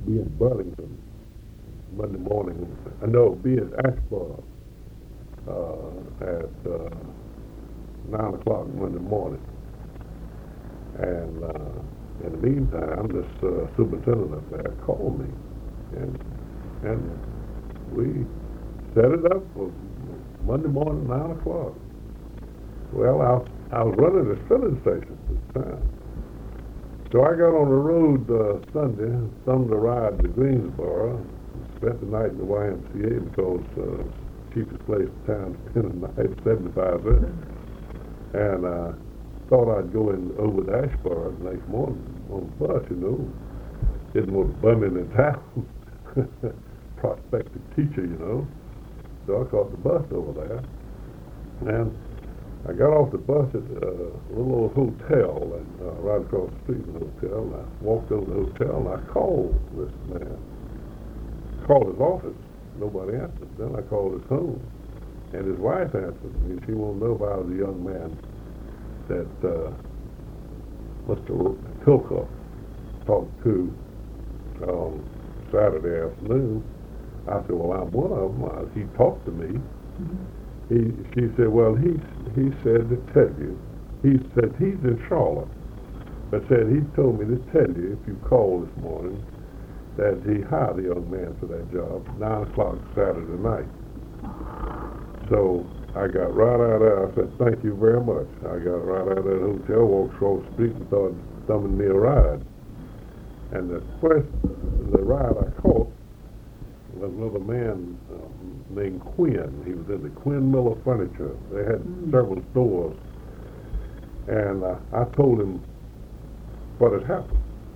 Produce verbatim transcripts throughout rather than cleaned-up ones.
be in Burlington Monday morning. I know, be in Asheboro uh, at uh, nine o'clock Monday morning. And uh, in the meantime, this uh, superintendent up there called me, and and we set it up for Monday morning, nine o'clock. Well, I, I was running this filling station at the time. So I got on the road uh, Sunday, some to ride to Greensboro, spent the night in the Y M C A because uh, cheapest place in town to spend the night, seventy-five cents. And uh, thought I'd go in over to Asheboro the next morning on the bus, you know. Didn't want to bum in town. Prospective teacher, you know. So I caught the bus over there. And I got off the bus at uh, a little old hotel and uh, right across the street from the hotel. And I walked over to the hotel and I called this man. Called his office. Nobody answered. Then I called his home. And his wife answered me. She wanted to know if I was a young man that uh, Mister Tilcott talked to on Saturday afternoon. I said, well, I'm one of them. Uh, he talked to me. Mm-hmm. He, she said, well, he he said to tell you. He said he's in Charlotte, but said he told me to tell you if you call this morning that he hired a young man for that job nine o'clock Saturday night. So I got right out of there. I said, thank you very much. I got right out of that hotel, walked across the street and started thumbing me a ride. And the first, the ride I caught was with a man um, named Quinn. He was in the Quinn Miller Furniture. They had mm. several stores. And uh, I told him what had happened.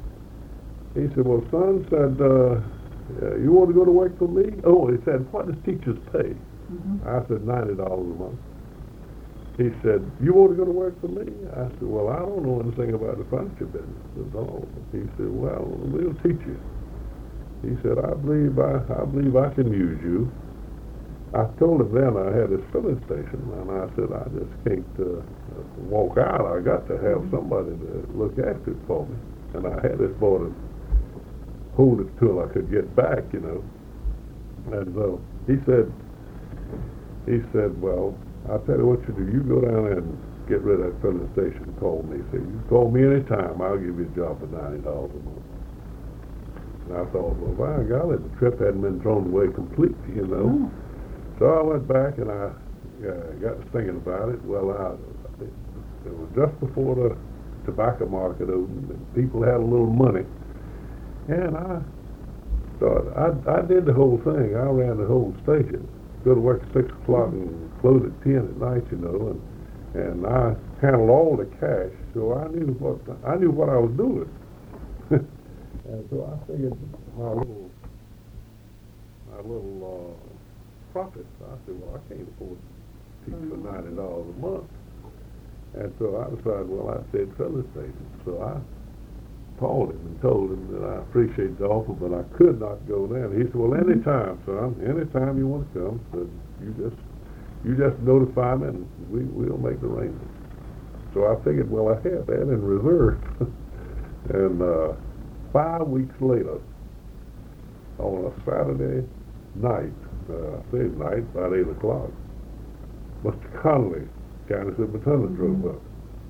He said, well, son, said, uh, uh, you want to go to work for me? Oh, he said, what does teachers pay? Mm-hmm. I said, ninety dollars a month. He said, you want to go to work for me? I said, well, I don't know anything about the furniture business at all. He said, well, we'll teach you. He said, I believe I, I believe I can use you. I told him then I had this filling station, and I said, I just can't uh, walk out. I got to have somebody to look after it for me. And I had this boy to hold it till I could get back, you know. And so he said, he said, well, I'll tell you what you do. You go down there and get rid of that filling station and call me. He said, you call me anytime. I'll give you a job for ninety dollars a month. And I thought, well, by golly, the trip hadn't been thrown away completely, you know. Mm. So I went back and I uh, got to thinking about it. Well, I, it, it was just before the tobacco market opened, and people had a little money. And I thought, I, I did the whole thing. I ran the whole station. Go to work at six o'clock and close at ten at night, you know, and and I handled all the cash, so I knew what I knew what I was doing. And so I figured my little my little uh, profits. I said, well, I can't afford to teach for ninety dollars a month. And so I decided, well, I'd stay at filling station. So I called him and told him that I appreciate the offer, but I could not go there. And he said, well, anytime, son, anytime you want to come, so you just you just notify me and we, we'll make the arrangements. So I figured, well, I had that in reserve. And uh, five weeks later, on a Saturday night, uh, I say night, about eight o'clock, Mister Connolly, county superintendent, drove up.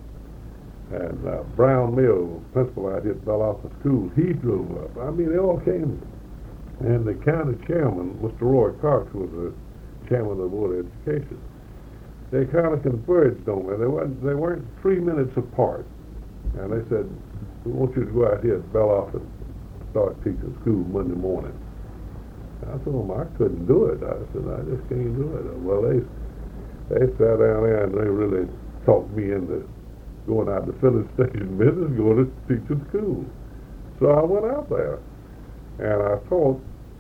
And uh, Brown Mill, principal out here at Bellefonte School, he drove up. I mean, they all came. And the county chairman, Mister Roy Cox, was the chairman of the Board of Education. They kind of converged on me. They weren't, they weren't three minutes apart. And they said, we want you to go out here at Bellefonte and start teaching school Monday morning. And I told them I couldn't do it. I said, I just can't do it. Well, they, they sat down there and they really talked me into going out to filling station business, going to teaching school. So I went out there, and I taught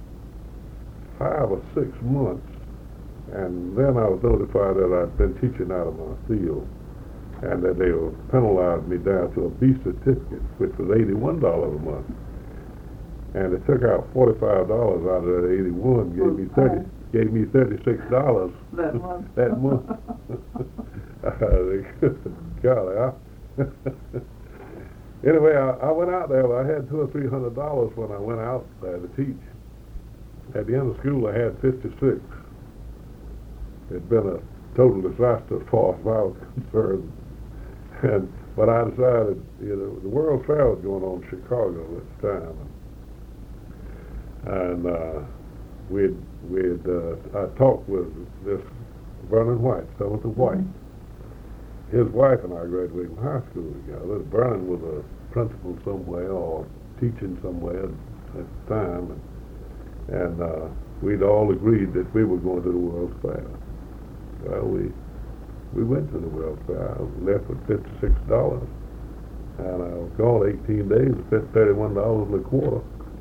five or six months, and then I was notified that I'd been teaching out of my field, and that they were penalizing me down to a B certificate, which was eighty-one dollars a month. And they took out forty-five dollars out of that eighty-one, gave me thirty, gave me thirty-six dollars that month. that month. Golly, I anyway, I, I went out there. I had two or three hundred dollars when I went out there to teach. At the end of school, I had fifty-six. It'd been a total disaster as far as I was concerned. And but I decided, you know, the World's Fair was going on in Chicago at the time, and uh, we'd we'd uh, I talked with this Vernon White, Senator White. Mm-hmm. His wife and I graduated from high school together. Vernon was a principal somewhere or teaching somewhere at the time, and, and uh, we'd all agreed that we were going to the World's Fair. Well, we we went to the World's Fair. I was left with fifty-six dollars, and I was gone eighteen days. Spent thirty-one dollars and a quarter.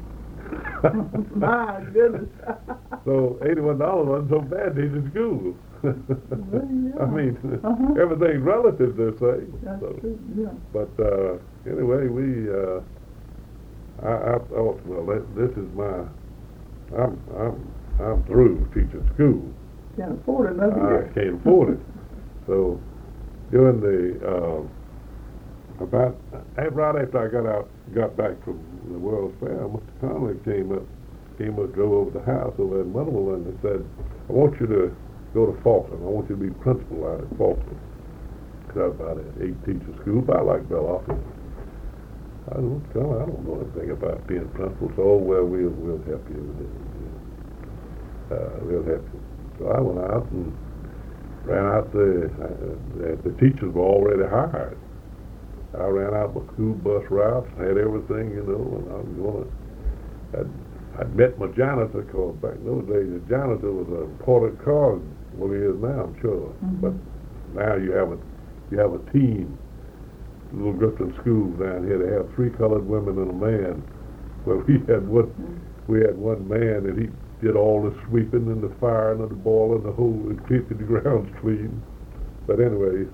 My goodness. So eighty-one dollars wasn't so bad teaching school. Well, yeah. I mean, uh-huh. everything's relative, they say. That's so. true, yeah. But uh, anyway, we, uh, I, I thought, well, that, this is my, I'm, I'm, I'm through teaching school. Can't afford it, nothing. I can't afford it. So during the, uh, about, right after I got out, got back from the World's Fair, Mister Connolly came up, came up, drove over to the house over in Motherwell and said, I want you to go to Faulkland. I want you to be principal out at Faulkland. Because I was about an eight teacher school, about like Belloff. I don't, I don't know anything about being principal, so oh, well, we'll, we'll help you with it. Uh, we'll help you. So I went out and ran out the, uh, the teachers were already hired. I ran out my school bus routes, had everything, you know, and I was going to, I'd, I'd met my janitor, because back in those days, the janitor was an important card. Well, he is now, I'm sure. Mm-hmm. But now you have a you have a team. Little Grifton schools down here, they have three colored women and a man. Well, we had one mm-hmm. we had one man, and he did all the sweeping and the firing and the boiling, the whole, and keeping the grounds clean. But anyway,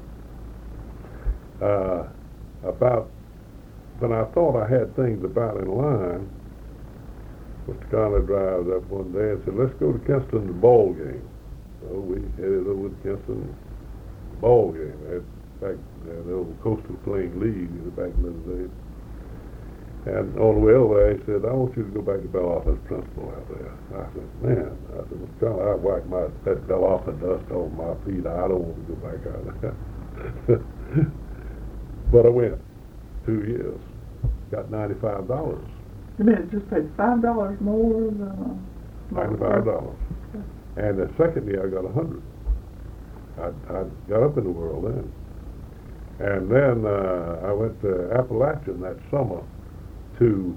uh, about when I thought I had things about in line, Mister Connolly drives up one day and said, let's go to Kinston, the ball game. So we headed over to Kinston, ball game. They had back uh, the old Coastal Plain League back in those days. And on the way over there, he said, I want you to go back to Belloff as principal out there. I said, man, I said, Mister Connolly, I whacked my, that Belloff dust off my feet. I don't want to go back out there. But I went. Two years. Got ninety-five dollars. You mean it just paid five dollars more than uh, ninety-five dollars. And the second year I got a hundred. I, I got up in the world then. And then uh, I went to Appalachian that summer to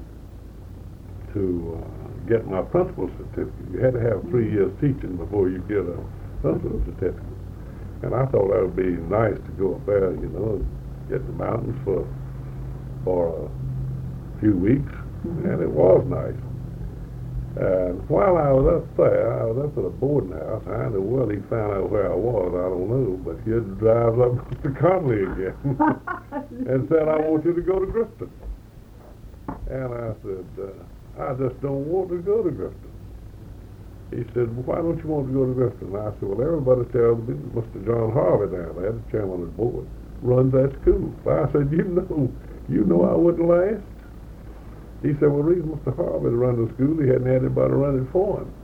to uh, get my principal certificate. You had to have three years teaching before you get a principal certificate. And I thought that would be nice to go up there, you know, get in the mountains for for a few weeks, mm-hmm. and it was nice. And while I was up there, I was up at a boarding house. How in the world he found out where I was, I don't know, but he had to drive up to Mister Connolly again and said, I want you to go to Grifton. And I said, uh, I just don't want to go to Grifton. He said, well, why don't you want to go to Grifton? And I said, well, everybody tells me Mister John Harvey down there, the chairman of the board, runs that school. I said, you know, you know I wouldn't last. He said, well, reason Mister Harvey to run the school, he hadn't had anybody run it for him.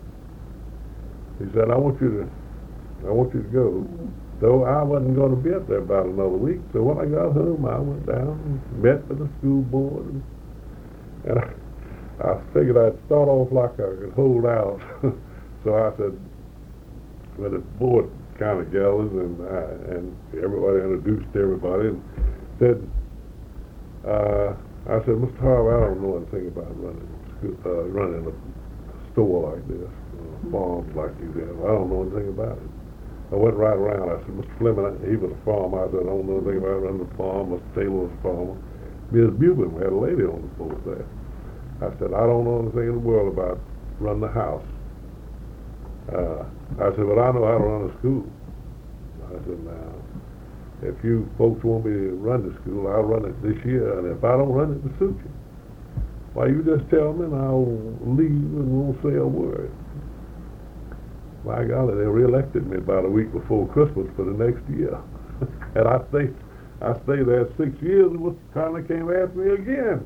He said, I want you to, I want you to go. Mm-hmm. So I wasn't going to be up there about another week. So when I got home, I went down and met with the school board, and, and I, I figured I'd start off like I could hold out. So I said, well, the board kind of gathered, and I, and everybody introduced everybody, and said, uh, I said, Mister Harvey, I don't know anything about running uh, running a store like this, uh, farms like you have. I don't know anything about it. I went right around. I said, Mister Fleming, he was a farmer. I said, I don't know anything about running a farm. Mister Taylor was a farmer. Miz Buben, we had a lady on the board there. I said, I don't know anything in the world about running a house. Uh, I said, but I know how to run a school. I said, now, if you folks want me to run the school, I'll run it this year, and if I don't run it, it'll suit you. Why, you just tell me, and I'll leave and won't say a word. My golly, they reelected me about a week before Christmas for the next year. And I think I stayed there six years, and Mister Conley came after me again.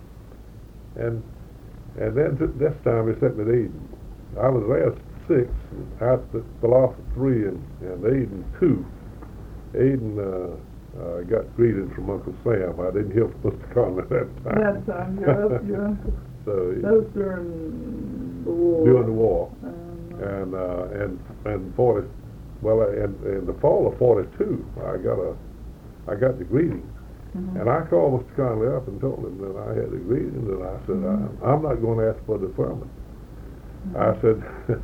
And and then th- this time he sent me to Eden. I was there six, and I fell off at three, and, and Eden two. Eden uh, uh, got greetings from Uncle Sam. I didn't hear from Mister Conley that time. That time, your, your uncle. So he, That was during the war. during the war, Um, and uh, and and forty, well, in, in the fall of forty-two, I got a, I got the greetings. mhm. And I called Mister Conley up and told him that I had the greetings, and I said, Mhm. I, I'm not going to ask for deferment. Mhm. I said,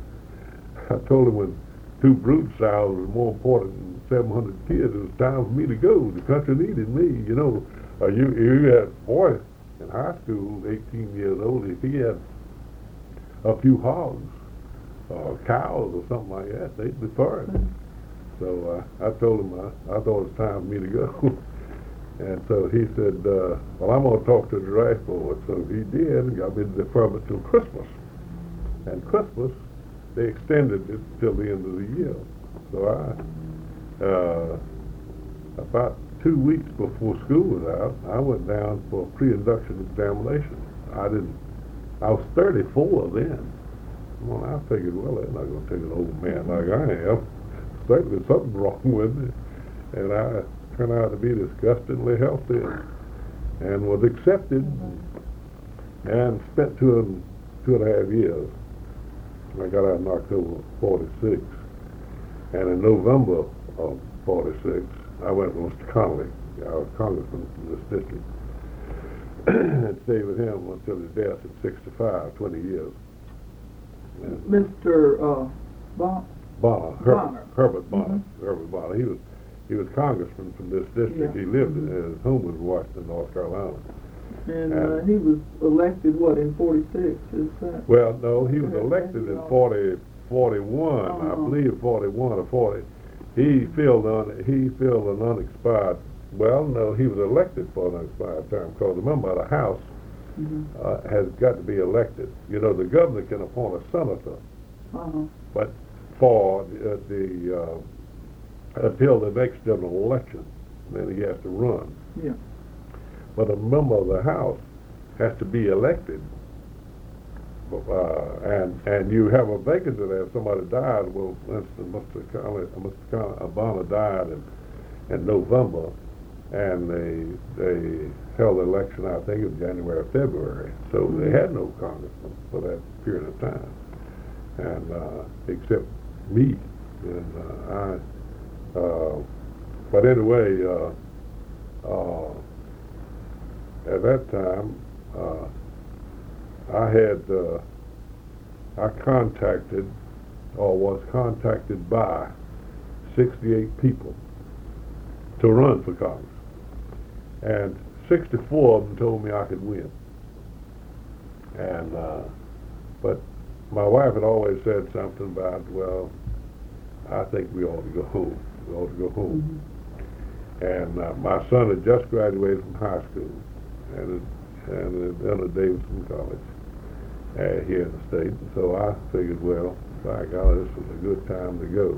I told him when two brood sows was more important than seven hundred kids, it was time for me to go. The country needed me, you know. Uh, you, you had a boy in high school, eighteen years old, if he had a few hogs or cows or something like that, they'd defer it. Mhm. So uh, I told him I, I thought it was time for me to go. And so he said, uh, well, I'm going to talk to the draft board. So he did and got me the deferment till Christmas. And Christmas, they extended it till the end of the year. So I, uh, about two weeks before school was out, I went down for a pre-induction examination. I didn't, I was thirty-four then. Well, I figured, well, they're not going to take an old man like I am. Certainly something wrong with me. And I turned out to be disgustingly healthy and, and was accepted Mhm. and spent two and, two and a half years. I got out in October of forty-six. And in November of forty-six, I went with Mister Conley. I was congressman from this district. And stayed with him until his death at sixty-five, twenty years. And Mister Uh, Bon- Bonner, Herbert, Bonner. Herbert Bonner, Mhm. Herbert Bonner. He was he was congressman from this district. Yeah. He lived Mhm. in his home was in Washington, North Carolina. and uh, And- he was elected, what, in forty-six, is that? Well, no, he was Yeah, elected in yeah. forty, forty-one, I Uh-huh. believe forty-one or forty. He filled un, he filled an unexpired. Well, no, he was elected for an unexpired term. Because remember, the House Mhm. uh, has got to be elected. You know, the governor can appoint a senator, Uh-huh. but for uh, the uh, until the next general election, then he has to run. Yeah. But a member of the House has to be elected, uh, and and you have a vacancy there. If somebody died, well, for instance, Mister Conley, uh, Mister Con- uh, Bonner died in in November, and they they held the election, I think, in January or February. So they had no congressman for that period of time, and uh, except me, and uh, I. Uh, but anyway, uh, uh, at that time, uh, I had uh, I contacted or was contacted by sixty-eight people to run for Congress, and sixty-four of them told me I could win. And uh, but my wife had always said something about, well, I think we ought to go home. We ought to go home. Mhm. And uh, my son had just graduated from high school and and then at Davidson College uh, here in the state. And so I figured, well, by golly, this was a good time to go.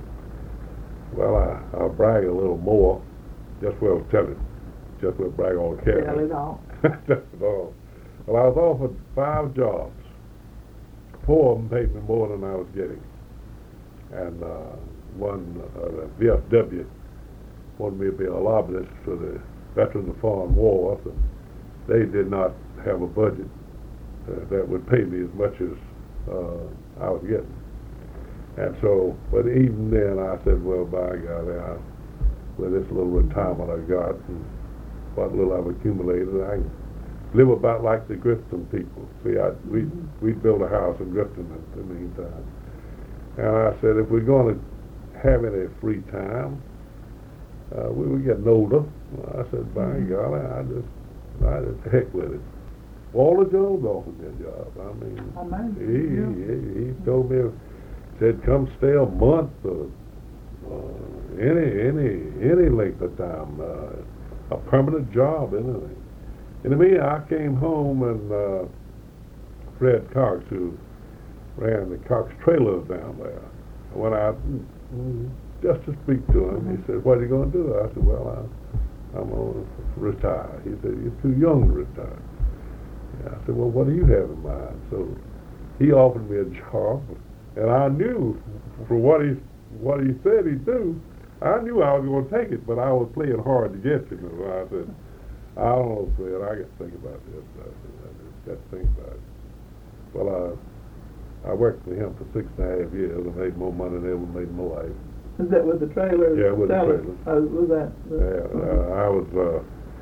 Well, I, I'll brag a little more. Just well, tell it. Just well, brag all the Tell it all. Just at all. Well, I was offered five jobs. Four of them paid me more than I was getting. And uh, one, uh, the V F W, wanted me to be a lobbyist for the Veterans of Foreign Wars, and they did not have a budget uh, that would pay me as much as uh, I was getting. And so, but even then I said, well, by golly, I, with this little retirement I got and what little I've accumulated, I can live about like the Grifton people. See, I, we, Mhm. we built a house in Grifton in the meantime. And I said, if we're going to have any free time, uh, we were getting older. I said, by Mhm. golly, I just, I just heck with it. Walter Jones offered me a job. I mean, Amazing, he, yeah. he, he told me, said, come stay a month or uh, any, any, any length of time, uh, a permanent job, anything. And to me, I came home and uh, Fred Cox, who ran the Cox trailers down there, I went out mm, mm, just to speak to him. Mhm. He said, what are you going to do? I said, well, I'm going to retire. He said, you're too young to retire. And I said, well, what do you have in mind? So he offered me a job, and I knew from what he what he said he'd do, I knew I was going to take it, but I was playing hard to get to him. So I said, I don't know, Fred, I got to think about this. I said, I just got to think about it. Well, I, I worked for him for six and a half years and made more money than ever made in my life. Is that with the trailer? Yeah, with the trailer. Oh, was that? The, yeah, uh, I was, uh,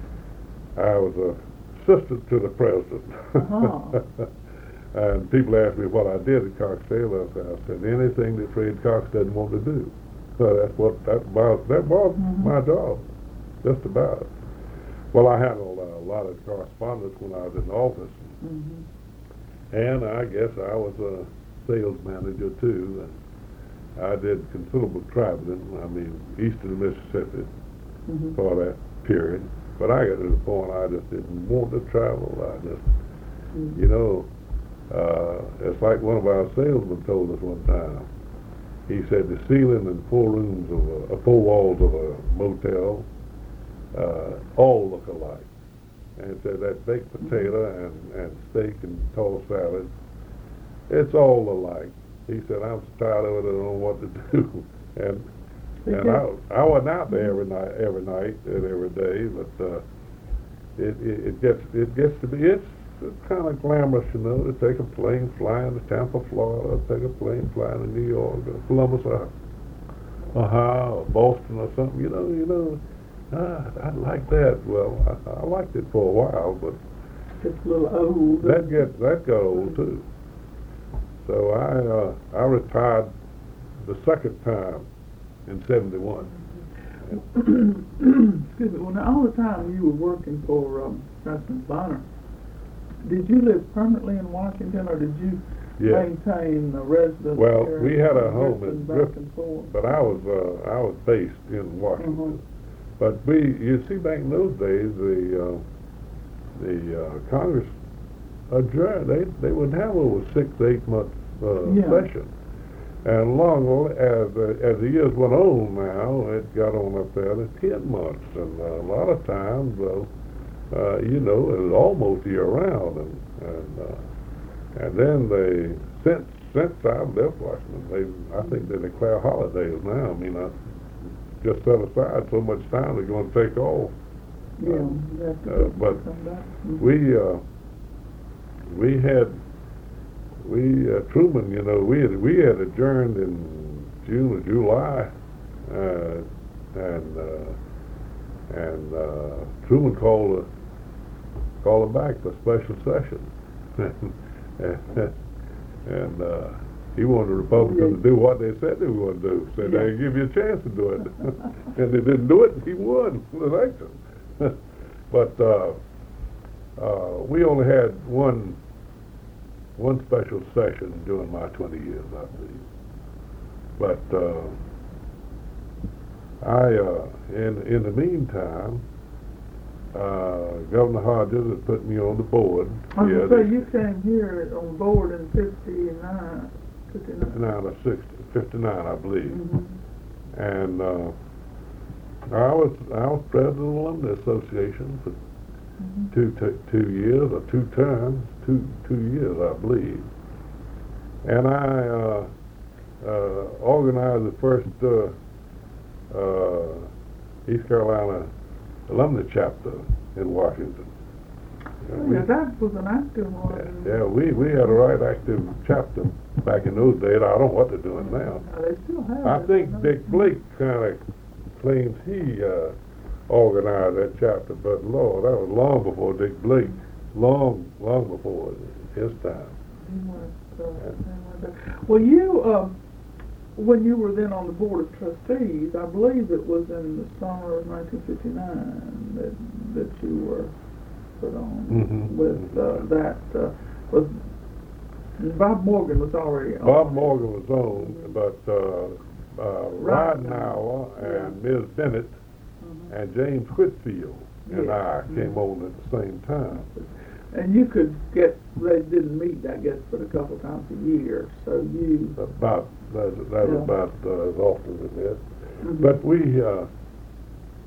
I was a assistant to the president. Uh-huh. And people asked me what I did at Cox Taylor. I said, anything that Fred Cox doesn't want to do. So that's what, that was, that was mm-hmm. my job, just about. Well, I handled uh, a lot of correspondence when I was in office. Mm-hmm. And I guess I was a sales manager too. And I did considerable traveling, I mean, eastern Mississippi mm-hmm. for that period. But I got to the point I just didn't want to travel. I just, mm-hmm. you know, uh, it's like one of our salesmen told us one time. He said the ceiling and four rooms of a, uh, four walls of a motel uh, all look alike. And he said that baked potato and, and steak and tossed salad, it's all alike. He said, I'm so tired of it, I don't know what to do. And and I I wasn't out there every night, every night and every day, but uh, it, it it gets it gets to be it's, it's kind of glamorous, you know, to take a plane flying to Tampa, Florida, take a plane flying to New York, or Columbus, or Ohio, or Boston, or something. You know, you know, ah, I like that. Well, I, I liked it for a while, but it's a little old. That get that got old too. So I uh, I retired the second time in seventy-one. Excuse me. Well, now all the time you were working for um, President Bonner, did you live permanently in Washington, or did you yeah. maintain a residence? Well, here we had a home in Griffin, but I was uh, I was based in Washington. Uh-huh. But we, you see, back in those days, the uh, the uh, Congress adjourned. They they would have over six, eight month uh, yeah. session. And long as uh, as the years went on, now it got on up there to ten months, and uh, a lot of times, uh, uh, you know, it was almost year round, and and, uh, and then they since since I left Washington, they I think they declare holidays now. I mean, I just set aside so much time they're going to take off. Yeah, uh, uh, but mm-hmm. we uh, we had. We uh, Truman, you know, we had we had adjourned in June or July, uh, and uh, and uh, Truman called a, called it back for a special session, and, and uh, he wanted the Republicans to do what they said they were going to do. Said yeah. they'd give you a chance to do it, and they didn't do it. He won the election, but uh, uh, we only had one. One special session during my twenty years, I believe. But uh, I, uh, in in the meantime, uh, Governor Hodges had put me on the board. Oh, yeah, so you came here on board in fifty-nine, fifty-nine or sixty, fifty-nine, I believe. Mm-hmm. And uh, I was I was president of the Alumni Association for mm-hmm. two, two two years or two terms. Two two years, I believe, and I uh, uh, organized the first uh, uh, East Carolina alumni chapter in Washington. Oh, we, yeah, that was an active one. Yeah, yeah, we we had a right active chapter back in those days. I don't know what they're doing now. No, they still have. I think Dick Blake kind of claims he uh, organized that chapter, but Lord, that was long before Dick Blake. Long, long before his time. Uh, yeah. Well, you, um, when you were then on the board of trustees, I believe it was in the summer of nineteen fifty-nine that that you were put on mm-hmm. with uh, that uh, was Bob Morgan was already on. Bob Morgan was on, but uh, uh, Ridenhour and yeah. Miz Bennett mm-hmm. and James Whitfield and yeah. I came mm-hmm. on at the same time. And you could get, they didn't meet, I guess, but a couple times a year, so you... About, that, that yeah. was about uh, as often as this. Mm-hmm. But we, uh,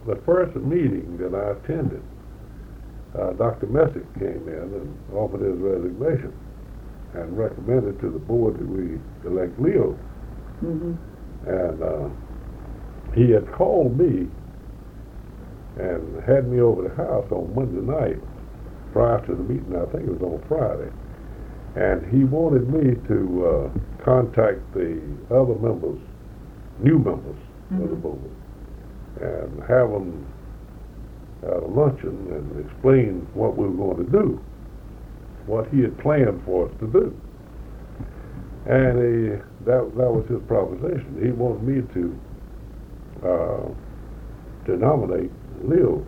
the first meeting that I attended, uh, Doctor Messick came in and offered his resignation and recommended to the board that we elect Leo. Mm-hmm. And uh, he had called me and had me over the house on Monday night prior to the meeting. I think it was on Friday. And he wanted me to uh, contact the other members, new members mm-hmm. of the board, and have them at a luncheon and explain what we were going to do, what he had planned for us to do. And he, that that was his proposition. He wanted me to uh, to nominate Leo.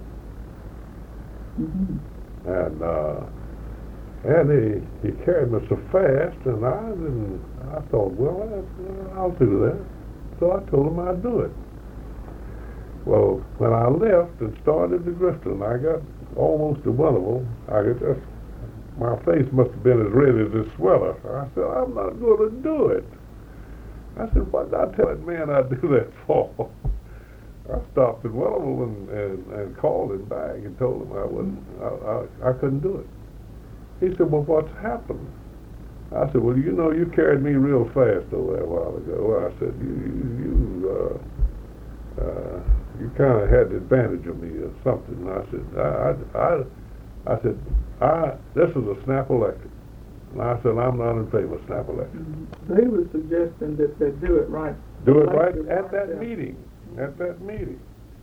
Mm-hmm. And uh, and he, he carried me so fast, and I didn't. I thought, well, I, I'll do that. So I told him I'd do it. Well, when I left and started to Grifton, I got almost to one of them. I could just, my face must have been as red as this sweater. I said, I'm not going to do it. I said, what did I tell that man I'd do that for? I stopped at one of them and, and, and called him back and told him I wouldn't, I, I, I couldn't do it. He said, well, what's happened? I said, well, you know, you carried me real fast over there a while ago. I said, you, you, you, uh, uh, you kind of had the advantage of me or something. And I said, I, I, I said, I, this is a snap election. And I said, I'm not in favor of snap election. Mm-hmm. They were suggesting that they do it right. Do it right at right that there. meeting, at that meeting.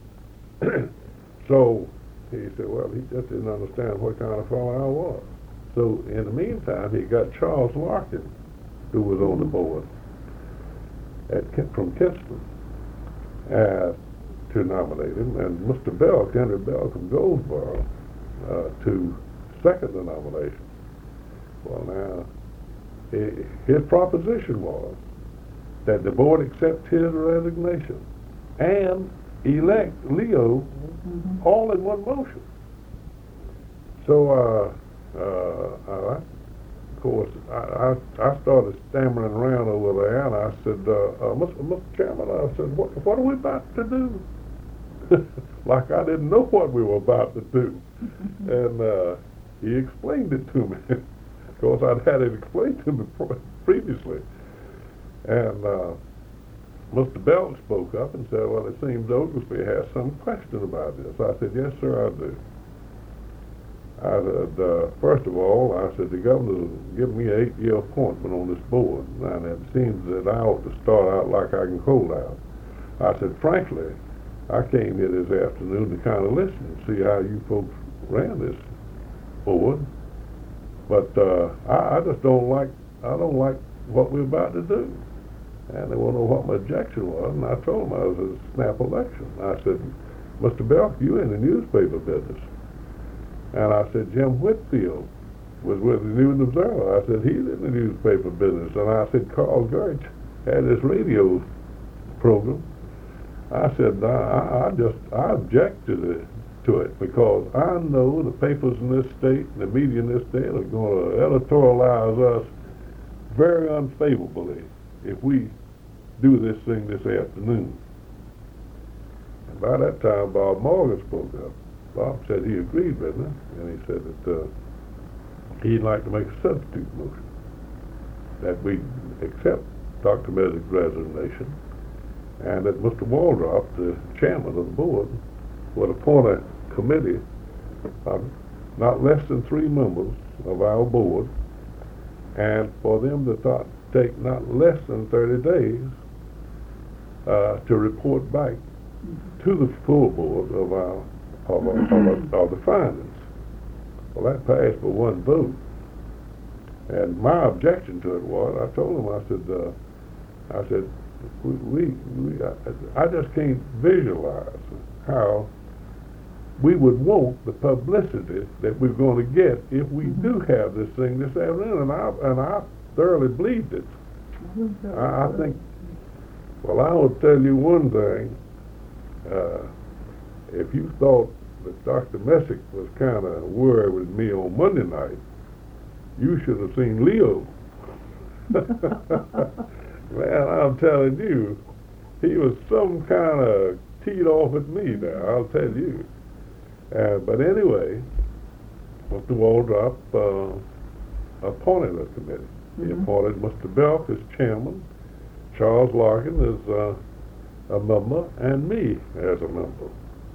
So he said, well, he just didn't understand what kind of fellow I was. So in the meantime, he got Charles Larkin, who was on the board at from Kinston, uh, to nominate him, and Mister Belk, Henry Belk from Goldsboro, uh, to second the nomination. Well, now, he, his proposition was that the board accept his resignation and elect Leo mm-hmm. all in one motion. So, uh, Uh, uh, of course, I, I, I started stammering around over there, and I said, uh, uh, Mister Mister Chairman, I said, what, what are we about to do? Like I didn't know what we were about to do. And uh, he explained it to me. Of course, I'd had it explained to me previously. And uh, Mister Bell spoke up and said, well, it seems Oglesby has some question about this. I said, yes, sir, I do. I said, uh, first of all, I said, the governor's given me an eight-year appointment on this board, and it seems that I ought to start out like I can hold out. I said, frankly, I came here this afternoon to kind of listen and see how you folks ran this board, but uh, I, I just don't like, I don't like what we're about to do. And they want to know what my objection was, and I told them I was a snap election. I said, Mister Belk, you in the newspaper business. And I said, Jim Whitfield was with the News Observer. I said, he's in the newspaper business. And I said, Carl Gertz had this radio program. I said, I, I just, I object to, the, to it because I know the papers in this state and the media in this state are going to editorialize us very unfavorably if we do this thing this afternoon. And by that time, Bob Morgan spoke up. Bob said he agreed with me, and he said that uh, he'd like to make a substitute motion, that we accept Doctor Messick's resignation, and that Mister Waldrop, the chairman of the board, would appoint a committee of not less than three members of our board, and for them to th- take not less than thirty days uh, to report back to the full board of our Of, of, of, of the findings. Well, that passed by one vote. And my objection to it was, I told him, I said, uh, I said, we, we, we I, I just can't visualize how we would want the publicity that we're going to get if we do have this thing this afternoon. And I, and I thoroughly believed it. I, I think, well, I will tell you one thing. Uh, If you thought that Doctor Messick was kind of worried with me on Monday night, you should have seen Leo. Man, I'm telling you, he was some kind of teed off at me now, I'll tell you. Uh, but anyway, Mister Waldrop uh, appointed a committee. He Mhm. appointed Mister Belk as chairman, Charles Larkin as uh, a member, and me as a member.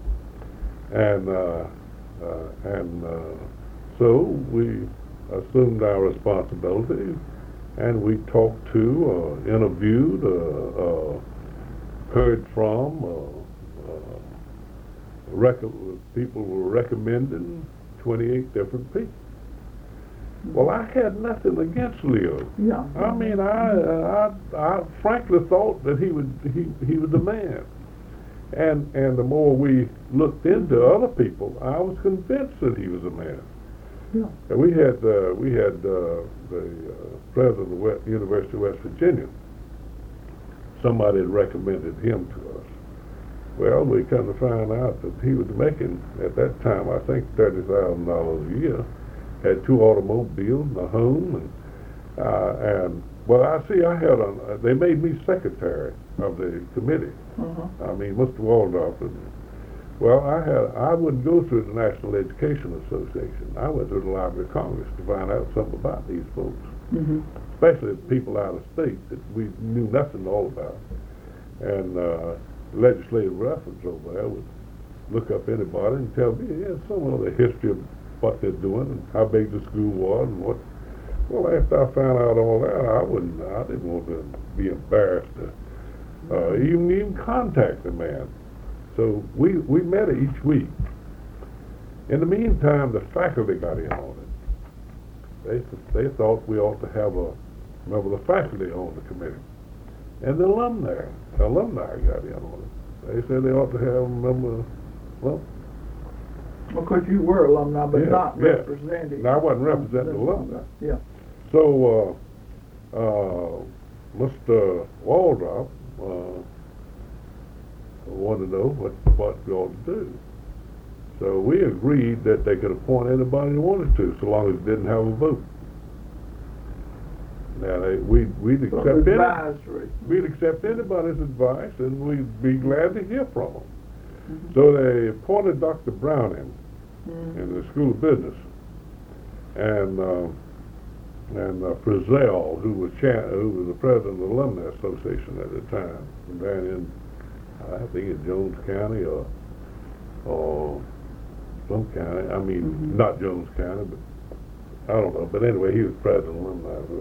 And uh, uh, and uh, so we assumed our responsibility, and we talked to, uh, interviewed, uh, uh, heard from, uh, uh, rec- people were recommending twenty-eight different people. Well, I had nothing against Leo. Yeah. I mean, I, uh, I, I frankly thought that he would, he, he was the man. And and the more we looked into other people, I was convinced that he was a man. Yeah. And we had uh, we had uh, the uh, president of the West, University of West Virginia. Somebody had recommended him to us. Well, we come to find out that he was making at that time, I think, thirty thousand dollars a year. Had two automobiles and a home, and uh, and well, I see. I had a. Uh, they made me secretary of the committee. Uh-huh. I mean, Mister Waldrop. Well, I had. I wouldn't go through the National Education Association. I went to the Library of Congress to find out something about these folks, Mhm. especially the people out of state that we knew nothing all about. And uh, legislative reference over there would look up anybody and tell me, yeah, some of the history of what they're doing and how big the school was and what. Well, after I found out all that, I wouldn't. I didn't want to be embarrassed to uh, even even contact the man. So we we met each week. In the meantime, the faculty got in on it. They they thought we ought to have a member of the faculty on the committee, and the alumni the alumni got in on it. They said they ought to have a member. Well, Of course, you were alumni, but yeah, not yeah. representing. No, I wasn't representing the alumni. Yeah. So uh, uh, Mister Waldrop uh, wanted to know what what we ought to do. So we agreed that they could appoint anybody they wanted to, so long as it didn't have a vote. Now they, we we'd So accept any, advisory. we'd accept anybody's advice, and we'd be glad to hear from them. Mhm. So they appointed Doctor Browning Mhm. in the School of Business, and uh, and uh, Frizzell, who was cha- who was the president of the Alumni Association at the time, down in I think in Jones County or or some county. I mean, Mhm. not Jones County, but I don't know. But anyway, he was president of the Alumni.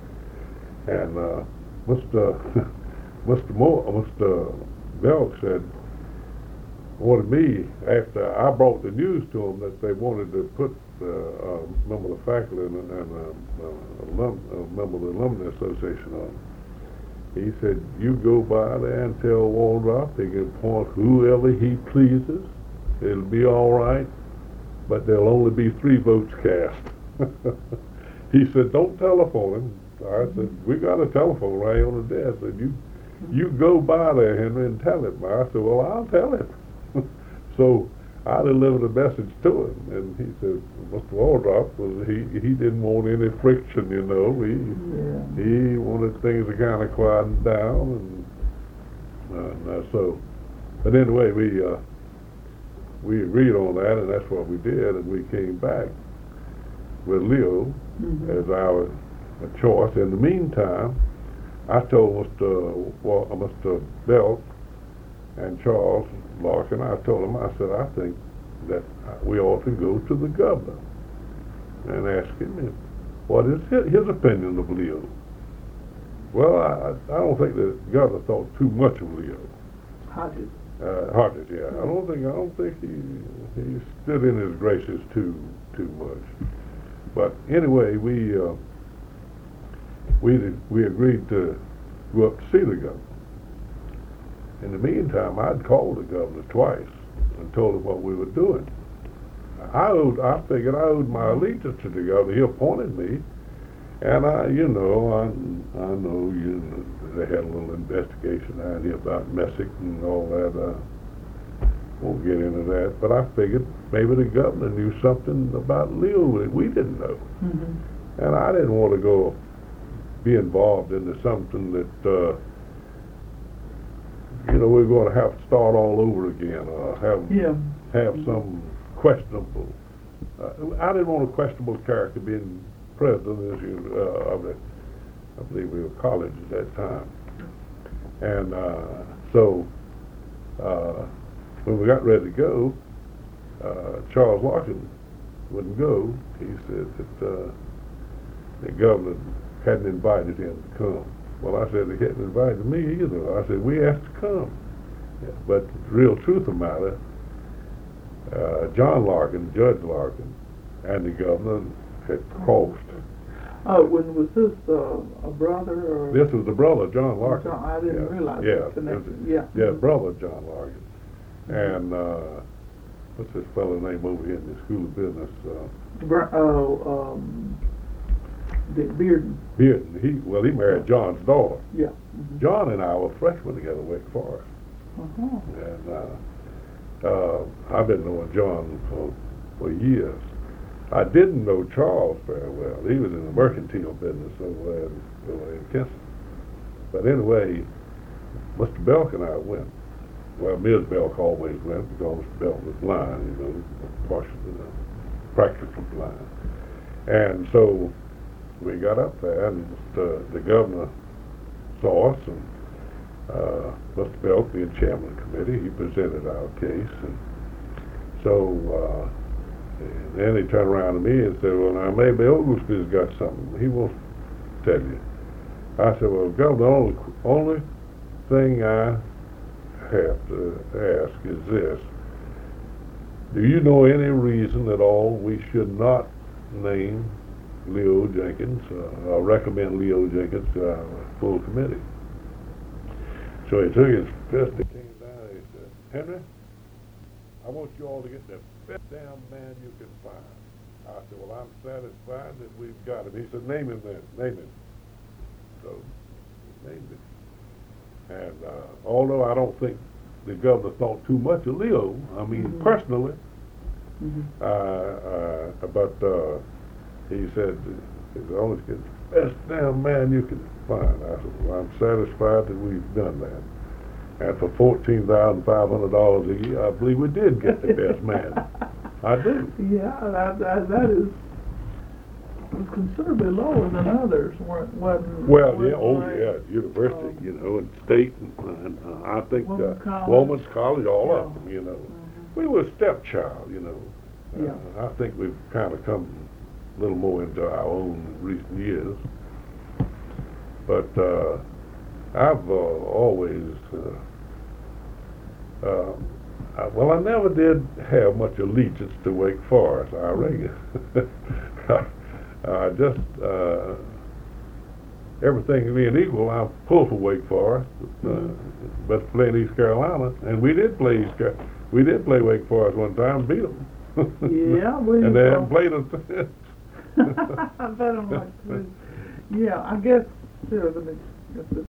And uh, Mister Mister Moore, Mister Belk said, wanted me, after I brought the news to them that they wanted to put uh, a member of the faculty and, and uh, uh, alum, a member of the Alumni Association on. He said, you go by there and tell Waldrop he can appoint whoever he pleases. It'll be all right, but there'll only be three votes cast. He said, don't telephone him. I said, we got a telephone right on the desk. I said, you, you go by there, Henry, and tell him. I said, well, I'll tell him. So I delivered a message to him, and he said, Mister Waldrop, was he he didn't want any friction, you know. He Yeah. he wanted things to kind of quieten down, and, and uh, so. But anyway, we uh, we agreed on that, and that's what we did, and we came back with Leo Mhm. as our uh, choice. In the meantime, I told Mister Well, uh, Mister Belk and Charles Larkin, I told him, I said, I think that we ought to go to the governor and ask him what is his, his opinion of Leo. Well, I, I don't think the governor thought too much of Leo. Hodges. Uh, Hodges, yeah. I don't think I don't think he he stood in his graces too too much. But anyway, we uh, we we agreed to go up to see the governor. In the meantime, I'd called the governor twice and told him what we were doing. I owed, I figured I owed my allegiance to the governor. He appointed me, and I, you know, I, I know you know, they had a little investigation out here about Messick and all that. I won't get into that, but I figured maybe the governor knew something about Leo that we didn't know, Mm-hmm. and I didn't want to go be involved into something that. Uh, you know, we're going to have to start all over again, uh, have Yeah. have some questionable. Uh, I didn't want a questionable character being president as you, uh, of the, I believe we were college at that time, and uh, so uh, when we got ready to go, uh, Charles Larkin wouldn't go. He said that uh, the governor hadn't invited him to come. Well, I said, they hadn't invited me either. I said, we asked to come. Yeah, but the real truth of the matter, uh, John Larkin, Judge Larkin, and the governor had crossed. Oh, when was this uh, a brother or? This was the brother, John Larkin. John, I didn't yeah. realize yeah. that connection. Was, yeah. Yeah, brother John Larkin. And uh, what's this fellow's name over here in the School of Business? Uh, Br- oh, um, Bearden. Bearden. He well, he married John's daughter. Yeah. Mm-hmm. John and I were freshmen together at Wake Forest. Uh-huh. And uh, uh, I've been knowing John for, for years. I didn't know Charles very well. He was in the mercantile business over there in, over in Kinston. But anyway, Mister Belk and I went. Well, Miz Belk always went because Mister Belk was blind, you know, partially, you know, practically blind. And so we got up there, and the, the governor saw us, and uh, Mister Belk, being chairman of the committee, he presented our case. And so uh, and then he turned around to me and said, well, now maybe Oglesby's got something he wants to tell you. I said, well, Governor, the only, only thing I have to ask is this. Do you know any reason at all we should not name Leo Jenkins, uh, or recommend Leo Jenkins to our full committee? So he took his fist and came down and he said, Henry, I want you all to get the best damn man you can find. I said, well, I'm satisfied that we've got him. He said, name him then, name him. So he named him. And uh, although I don't think the governor thought too much of Leo, I mean, mm-hmm. personally, mm-hmm. Uh, uh, but uh, he said, he's always get the best damn man you can find. I said, well, I'm satisfied that we've done that. And for fourteen thousand five hundred dollars a year, I believe we did get the best man. I do. Yeah, that, that, that is was considerably lower than others, weren't, wasn't Well, wasn't yeah, oh right? yeah, university, um, you know, and state, and, and uh, I think Women's uh, College. Women's College, all yeah. of them, you know. Mm-hmm. We were a stepchild, you know. Yeah. Uh, I think we've kind of come a little more into our own recent years. But uh, I've uh, always, uh, uh, I, well, I never did have much allegiance to Wake Forest, I reckon. Uh, just uh, everything being equal, I pulled for Wake Forest, uh, mm-hmm. but playing East Carolina, and we did play East Car- we did play Wake Forest one time, and beat them. Yeah, we. And they haven't played us since. I bet I'm like, yeah, I guess. Here, let me.